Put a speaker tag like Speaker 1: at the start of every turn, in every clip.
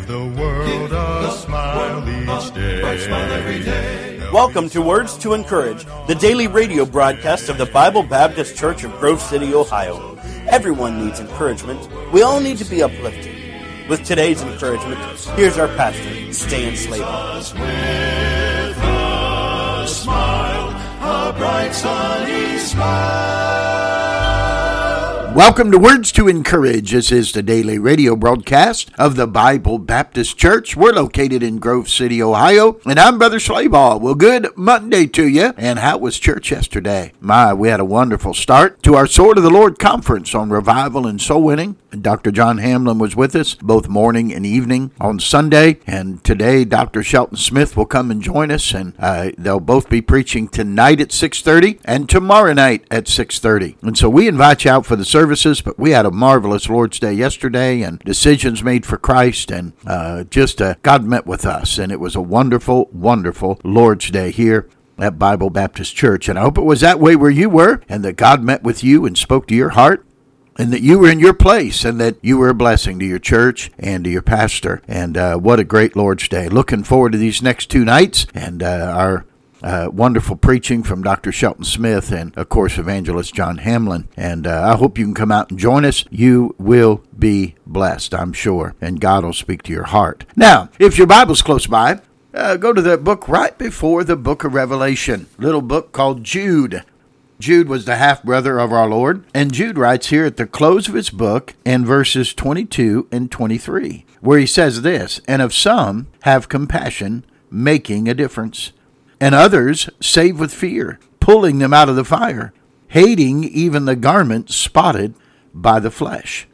Speaker 1: Give the world a smile each day.
Speaker 2: Welcome to Words to Encourage, the daily radio broadcast of the Bible Baptist Church of Grove City, Ohio. Everyone needs encouragement. We all need to be uplifted. With today's encouragement, here's our pastor, Stan Slater.
Speaker 1: With a smile, a bright sunny smile.
Speaker 3: Welcome to Words to Encourage. This is the daily radio broadcast of the Bible Baptist Church. We're located in Grove City, Ohio, and I'm Brother Slayball. Well, good Monday to you. And how was church yesterday? We had a wonderful start to our Sword of the Lord conference on revival and soul winning. Dr. John Hamlin was with us both morning and evening on Sunday, and today Dr. Shelton Smith will come and join us, and they'll both be preaching tonight at 6:30 and tomorrow night at 6:30. And so we invite you out for the services, but we had a marvelous Lord's Day yesterday and decisions made for Christ, and God met with us, and it was a wonderful, wonderful Lord's Day here at Bible Baptist Church. And I hope it was that way where you were, and that God met with you and spoke to your heart, and that you were in your place, and that you were a blessing to your church and to your pastor. And what a great Lord's Day. Looking forward to these next two nights, and our wonderful preaching from Dr. Shelton Smith and, of course, Evangelist John Hamlin. And I hope you can come out and join us. You will be blessed, I'm sure, and God will speak to your heart. Now, if your Bible's close by, go to the book right before the book of Revelation, little book called Jude. Jude was the half-brother of our Lord, and Jude writes here at the close of his book in verses 22 and 23, where he says this, "And of some have compassion, making a difference, and others save with fear, pulling them out of the fire, hating even the garment spotted by the flesh."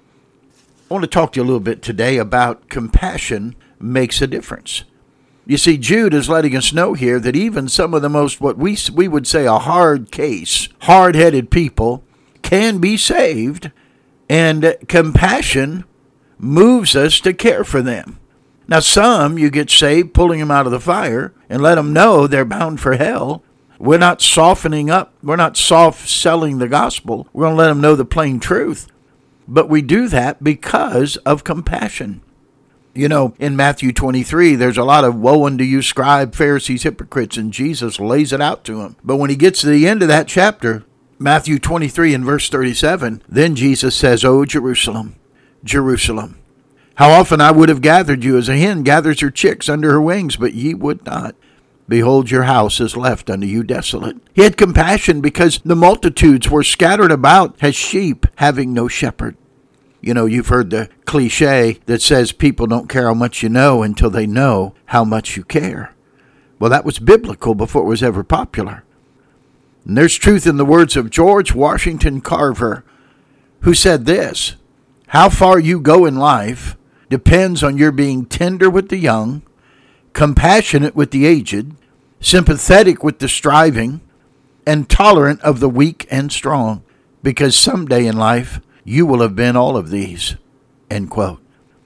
Speaker 3: I want to talk to you a little bit today about compassion makes a difference. You see, Jude is letting us know here that even some of the most, what we would say a hard case, hard-headed people can be saved, and compassion moves us to care for them. Now, some you get saved, pulling them out of the fire, and let them know they're bound for hell. We're not softening up. We're not soft-selling the gospel. We're going to let them know the plain truth. But we do that because of compassion. You know, in Matthew 23, there's a lot of woe unto you, scribe, Pharisees, hypocrites, and Jesus lays it out to them. But when he gets to the end of that chapter, Matthew 23 and verse 37, then Jesus says, "O Jerusalem, Jerusalem, how often I would have gathered you as a hen gathers her chicks under her wings, but ye would not. Behold, your house is left unto you desolate." He had compassion because the multitudes were scattered about as sheep having no shepherd. You know, you've heard the cliche that says people don't care how much you know until they know how much you care. Well, that was biblical before it was ever popular. And there's truth in the words of George Washington Carver, who said this, "How far you go in life depends on your being tender with the young, compassionate with the aged, sympathetic with the striving, and tolerant of the weak and strong, because someday in life you will have been all of these." End quote.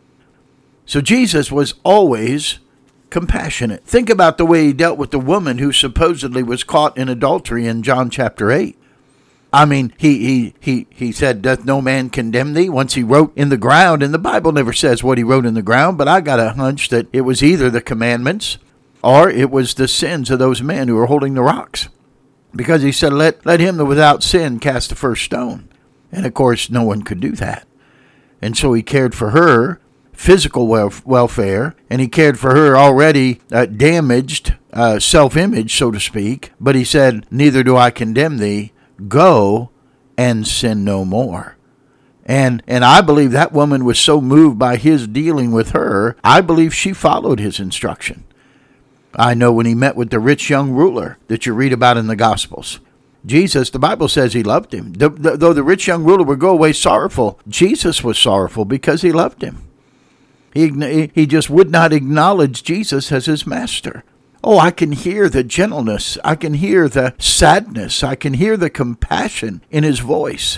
Speaker 3: So Jesus was always compassionate. Think about the way he dealt with the woman who supposedly was caught in adultery in John chapter 8. I mean, he said, "Doth no man condemn thee?" Once he wrote in the ground, and the Bible never says what he wrote in the ground, but I got a hunch that it was either the commandments or it was the sins of those men who were holding the rocks. Because he said, let him that without sin cast the first stone. And of course, no one could do that. And so he cared for her physical welfare, and he cared for her already damaged self-image, so to speak. But he said, "Neither do I condemn thee. Go and sin no more." And I believe that woman was so moved by his dealing with her, I believe she followed his instruction. I know when he met with the rich young ruler that you read about in the Gospels, Jesus, the Bible says he loved him. Though the rich young ruler would go away sorrowful, Jesus was sorrowful because he loved him. He just would not acknowledge Jesus as his master. Oh, I can hear the gentleness. I can hear the sadness. I can hear the compassion in his voice.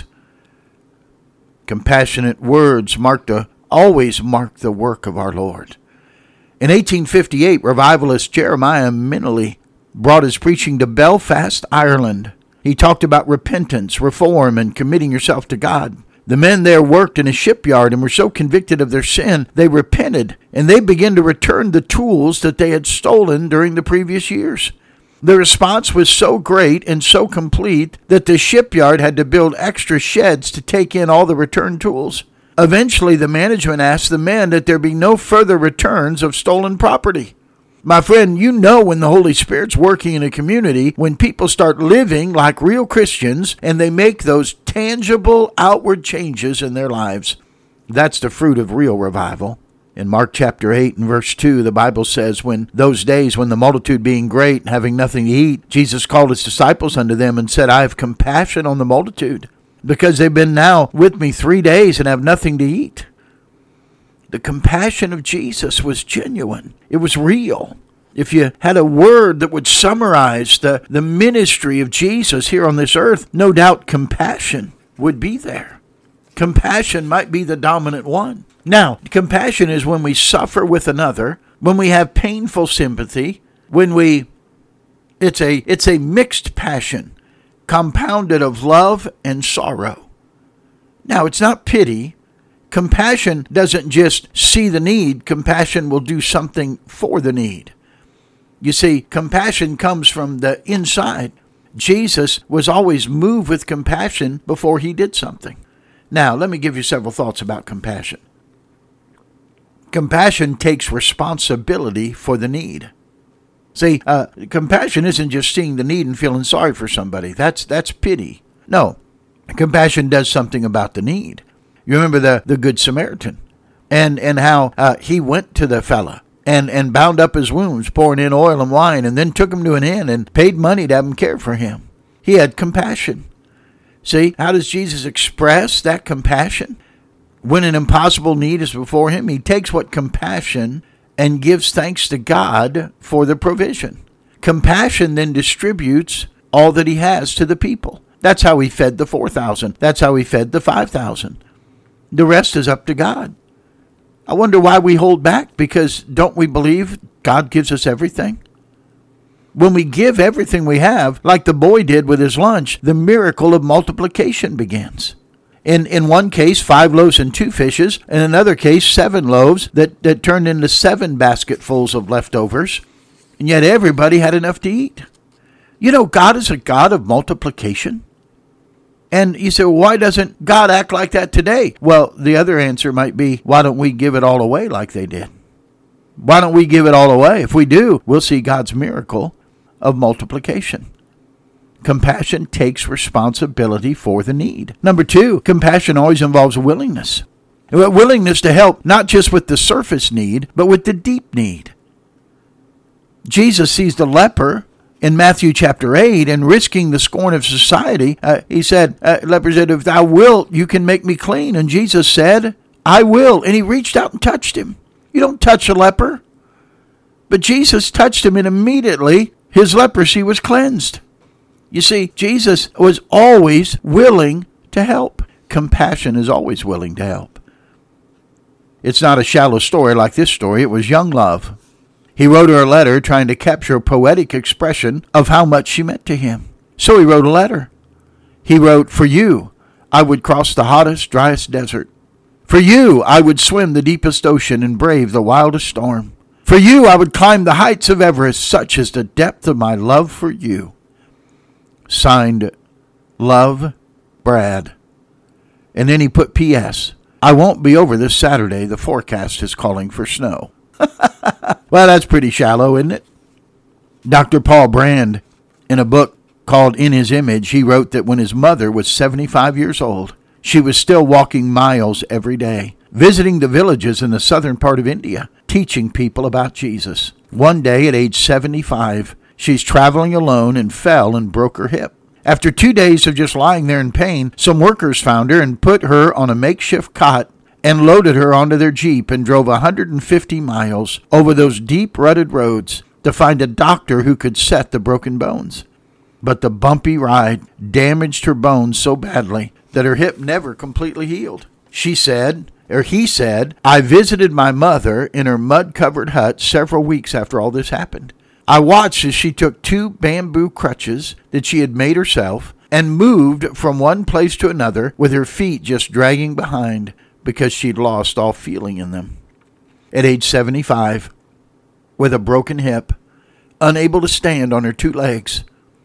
Speaker 3: Compassionate words always mark the work of our Lord. In 1858, revivalist Jeremiah Minelly brought his preaching to Belfast, Ireland. He talked about repentance, reform, and committing yourself to God. The men there worked in a shipyard and were so convicted of their sin, they repented, and they began to return the tools that they had stolen during the previous years. The response was so great and so complete that the shipyard had to build extra sheds to take in all the returned tools. Eventually, the management asked the men that there be no further returns of stolen property. My friend, you know when the Holy Spirit's working in a community, when people start living like real Christians and they make those tangible outward changes in their lives. That's the fruit of real revival. In Mark chapter 8 and verse 2, the Bible says, when those days when the multitude being great and having nothing to eat, Jesus called his disciples unto them and said, I have compassion on the multitude, because they've been now with me 3 days and have nothing to eat. The compassion of Jesus was genuine. It was real. If you had a word that would summarize the ministry of Jesus here on this earth, no doubt compassion would be there. Compassion might be the dominant one. Now, compassion is when we suffer with another, when we have painful sympathy, it's a mixed passion, compounded of love and sorrow. Now, it's not pity. Compassion doesn't just see the need. Compassion will do something for the need. You see, compassion comes from the inside. Jesus was always moved with compassion before he did something. Now, let me give you several thoughts about compassion. Compassion takes responsibility for the need. See, compassion isn't just seeing the need and feeling sorry for somebody. That's pity. No, compassion does something about the need. You remember the Good Samaritan and how he went to the fella and bound up his wounds, pouring in oil and wine, and then took him to an inn and paid money to have him care for him. He had compassion. See, how does Jesus express that compassion? When an impossible need is before him, he takes what compassion and gives thanks to God for the provision. Compassion then distributes all that he has to the people. That's how he fed the 4,000. That's how he fed the 5,000. The rest is up to God. I wonder why we hold back, because don't we believe God gives us everything? When we give everything we have, like the boy did with his lunch, the miracle of multiplication begins. In one case, 5 loaves and 2 fishes. In another case, 7 loaves that turned into 7 basketfuls of leftovers. And yet everybody had enough to eat. You know, God is a God of multiplication. And you say, well, why doesn't God act like that today? Well, the other answer might be, why don't we give it all away like they did? Why don't we give it all away? If we do, we'll see God's miracle of multiplication. Compassion takes responsibility for the need. Number 2, compassion always involves willingness. A willingness to help, not just with the surface need, but with the deep need. Jesus sees the leper in Matthew chapter 8, and risking the scorn of society, he said, leper said, if thou wilt, you can make me clean. And Jesus said, I will. And he reached out and touched him. You don't touch a leper. But Jesus touched him, and immediately his leprosy was cleansed. You see, Jesus was always willing to help. Compassion is always willing to help. It's not a shallow story like this story. It was young love. He wrote her a letter trying to capture a poetic expression of how much she meant to him. So he wrote a letter. He wrote, for you, I would cross the hottest, driest desert. For you, I would swim the deepest ocean and brave the wildest storm. For you, I would climb the heights of Everest, such is the depth of my love for you. Signed, Love, Brad. And then he put P.S. I won't be over this Saturday. The forecast is calling for snow. Well, that's pretty shallow, isn't it? Dr. Paul Brand, in a book called In His Image, he wrote that when his mother was 75 years old, she was still walking miles every day, visiting the villages in the southern part of India, teaching people about Jesus. One day at age 75, she's traveling alone and fell and broke her hip. After 2 days of just lying there in pain, some workers found her and put her on a makeshift cot and loaded her onto their Jeep and drove 150 miles over those deep rutted roads to find a doctor who could set the broken bones. But the bumpy ride damaged her bones so badly that her hip never completely healed. He said, I visited my mother in her mud-covered hut several weeks after all this happened. I watched as she took 2 bamboo crutches that she had made herself and moved from one place to another with her feet just dragging behind because she'd lost all feeling in them. At age 75, with a broken hip, unable to stand on her two legs,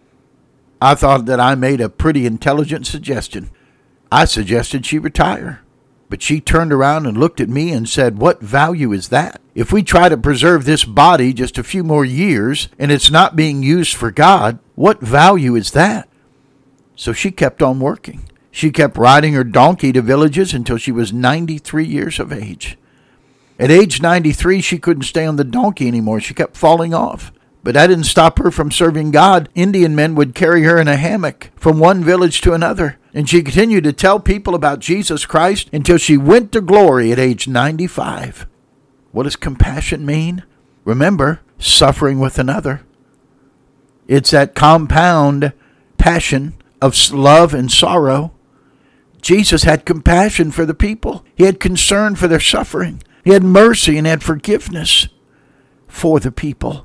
Speaker 3: I thought that I made a pretty intelligent suggestion. I suggested she retire. But she turned around and looked at me and said, "What value is that? If we try to preserve this body just a few more years and it's not being used for God, what value is that?" So she kept on working. She kept riding her donkey to villages until she was 93 years of age. At age 93, she couldn't stay on the donkey anymore. She kept falling off. But that didn't stop her from serving God. Indian men would carry her in a hammock from one village to another. And she continued to tell people about Jesus Christ until she went to glory at age 95. What does compassion mean? Remember, suffering with another. It's that compound passion of love and sorrow. Jesus had compassion for the people. He had concern for their suffering. He had mercy and had forgiveness for the people.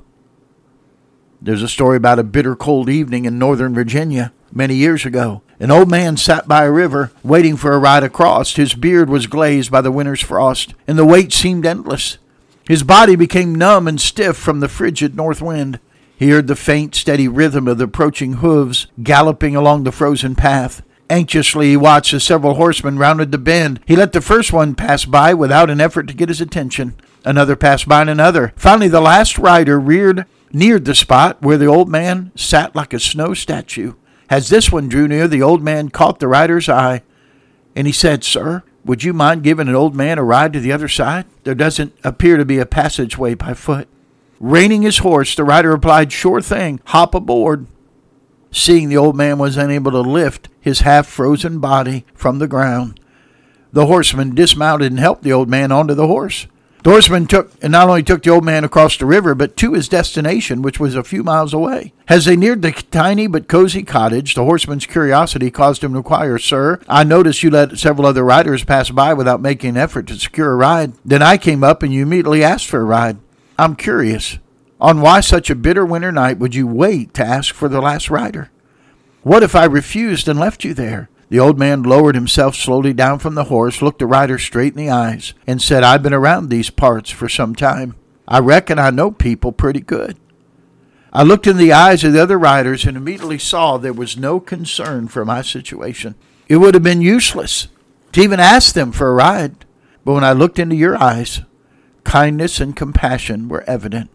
Speaker 3: There's a story about a bitter cold evening in Northern Virginia many years ago. An old man sat by a river waiting for a ride across. His beard was glazed by the winter's frost, and the wait seemed endless. His body became numb and stiff from the frigid north wind. He heard the faint, steady rhythm of the approaching hooves galloping along the frozen path. Anxiously, he watched as several horsemen rounded the bend. He let the first one pass by without an effort to get his attention. Another passed by and another. Finally, the last rider neared the spot where the old man sat like a snow statue. As this one drew near, the old man caught the rider's eye, and he said, "Sir, would you mind giving an old man a ride to the other side? There doesn't appear to be a passageway by foot." Reining his horse, the rider replied, "Sure thing, hop aboard." Seeing the old man was unable to lift his half-frozen body from the ground, the horseman dismounted and helped the old man onto the horse. The horseman not only took the old man across the river, but to his destination, which was a few miles away. As they neared the tiny but cozy cottage, the horseman's curiosity caused him to inquire, "Sir, I noticed you let several other riders pass by without making an effort to secure a ride. Then I came up and you immediately asked for a ride. I'm curious, on why such a bitter winter night would you wait to ask for the last rider? What if I refused and left you there?" The old man lowered himself slowly down from the horse, looked the rider straight in the eyes, and said, "I've been around these parts for some time. I reckon I know people pretty good." I looked in the eyes of the other riders and immediately saw there was no concern for my situation. It would have been useless to even ask them for a ride. But when I looked into your eyes, kindness and compassion were evident.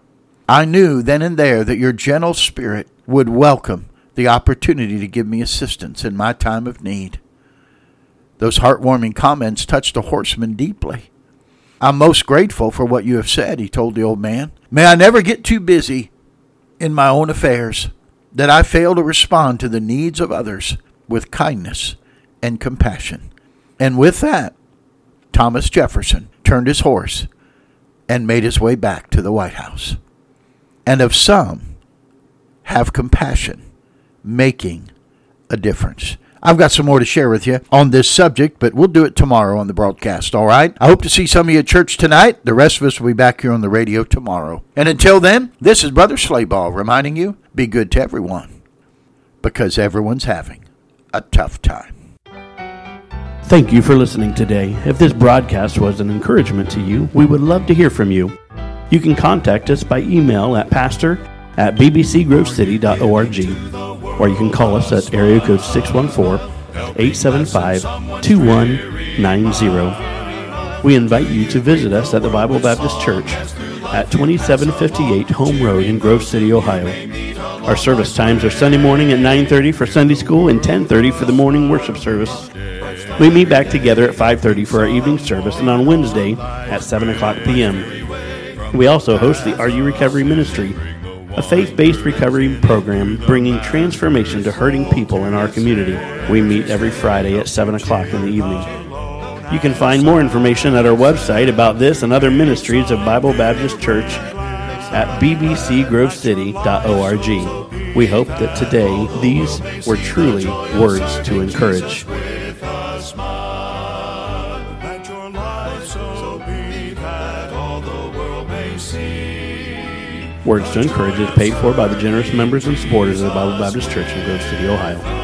Speaker 3: I knew then and there that your gentle spirit would welcome the opportunity to give me assistance in my time of need. Those heartwarming comments touched the horseman deeply. "I'm most grateful for what you have said," he told the old man. "May I never get too busy in my own affairs that I fail to respond to the needs of others with kindness and compassion." And with that, Thomas Jefferson turned his horse and made his way back to the White House. And of some, have compassion, making a difference. I've got some more to share with you on this subject, but we'll do it tomorrow on the broadcast, all right? I hope to see some of you at church tonight. The rest of us will be back here on the radio tomorrow. And until then, this is Brother Slayball reminding you, be good to everyone, because everyone's having a tough time.
Speaker 4: Thank you for listening today. If this broadcast was an encouragement to you, we would love to hear from you. You can contact us by email at pastor@bbcgrovecity.org, or you can call us at area code 614-875-2190. We invite you to visit us at the Bible Baptist Church at 2758 Home Road in Grove City, Ohio. Our service times are Sunday morning at 9:30 for Sunday school and 10:30 for the morning worship service. We meet back together at 5:30 for our evening service, and on Wednesday at 7 o'clock p.m. We also host the Are You Recovery Ministry, a faith-based recovery program bringing transformation to hurting people in our community. We meet every Friday at 7 o'clock in the evening. You can find more information at our website about this and other ministries of Bible Baptist Church at bbcgrovecity.org. We hope that today these were truly words to encourage. Words to Encourage is paid for by the generous members and supporters of the Bible Baptist Church in Grove City, Ohio.